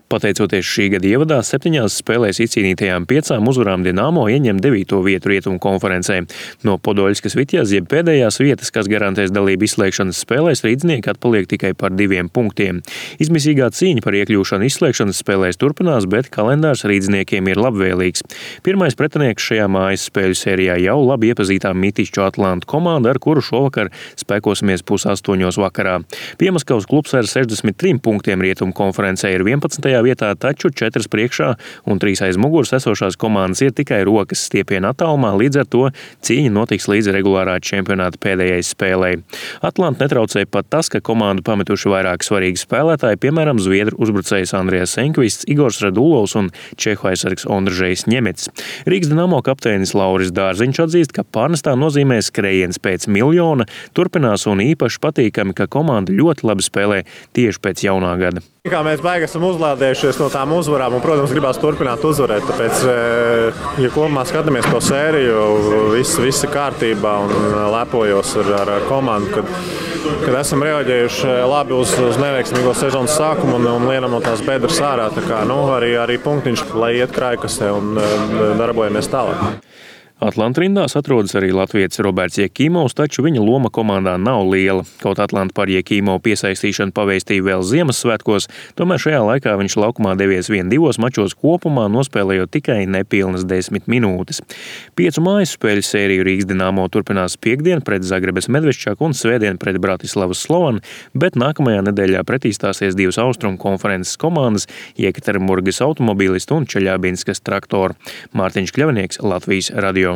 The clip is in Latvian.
Pateicoties šī gada ievadā 7 spēlēs izcīnītajām 5 uzvarām Dinamo ieņem 9. vietu Rietumu konferencē. No Podoļskas Vitjas, jeb pēdējās vietas, kas garantēs dalību izslēgšanas spēlēs, rīdznieki atpaliek tikai par 2 punktiem. Izmisīgā cīņa par iekļūšanu izslēgšanas spēlēs turpinās, bet kalendārs rīdzniekiem ir labvēlīgs. Pirmais pretinieks šajā mājas spēļu sērijā jau labi iepazītā Mitišķu Atlantu komanda, ar kuru šovakar spēkosimies 7:30 vakarā. Piemaskavas klubs ar 63 punktiem Rietumu konferencē ir 11. vietā, taču 4 priekšā un 3 aiz muguras esošās komandas ir tikai rokas stiepiena attālumā, līdz ar to cīņa notiks līdz regulārā čempionāta pēdējai spēlei. Atlantu netraucēja pat tas, ka komandu pametuši vairāk svarīgi spēlētāji, piemēram, zviedru uzbrucējs Andrijas Senkvists, Igors Radulovs un čehu aizsargs Ondržejs Ņemets. Rīgas Dinamo kapteinis Lauris Dārziņš atzīst, ka pārnestā nozīmē skrējiens pēc miljona turpinās un īpaši patīkami, ka komanda ļoti labi spēlē tieši pēc jaunā gada. Kā mēs baigi esam uzlādējušies no tām uzvarām un, protams, gribās turpināt uzvarēt. Tāpēc, ja kopumā skatāmies to sēriju, viss ir kārtībā un lepojos ar komandu, kad esam reaģējuši labi uz neveiksmīgo sezonas sākumu un lienam no tās bedres ārā. Tā kā, arī punktiņš, lai iet krājkasē un darbojamies tālāk. Atlantu rindās atrodas arī latvietis Roberts Jekīmovs, taču viņa loma komandā nav liela. Kaut Atlantu par Jekīmovu piesaistīšanu pavēstīja vēl Ziemassvētkos, tomēr šajā laikā viņš laukumā devies 1-2 mačos kopumā, nospēlējot tikai nepilnas 10 minūtes. 5 mājas spēļu sēriju Rīgas Dinamo turpinās piekdien pret Zagrebes Medveščaku un svētdien pret Bratislavas Slovanu, bet nākamajā nedēļā pretī stāsies 2 austrumu konferences komandas – Jekaterinburgas Automobilisti un Čeļabinskas Traktori. Mārtiņš Kļavnieks, Latvijas radio.